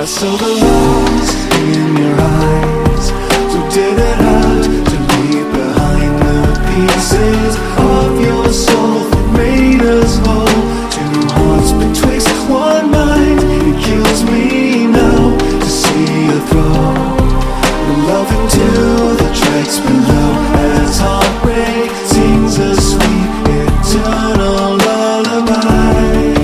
I saw the lost in your eyes. So did it hurt to leave behind the pieces of your soul that made us whole? Two hearts betwixt one mind. It kills me now to see you throw your love into the tracks below, as heartbreak sings a sweet eternal lullaby.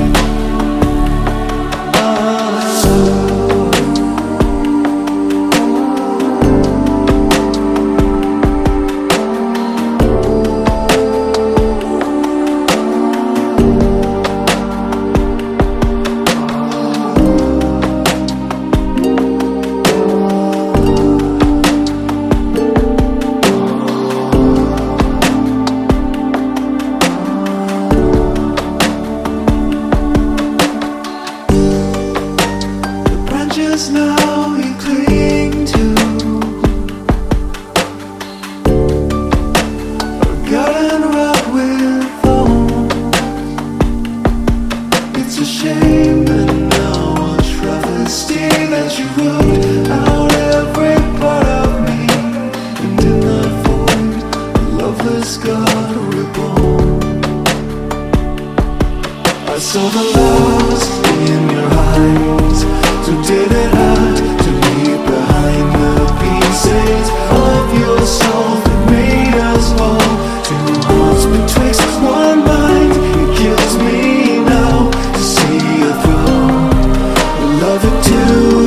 Just now you cling to forgotten rock with thorns. It's a shame that now a travesty that you wrote out every part of me, and in that void a loveless God reborn. I saw the lost in your eyes. So did it hurt to leave behind the pieces of your soul that made us whole? Two hearts betwixt one mind. It kills me now to see you throw your love into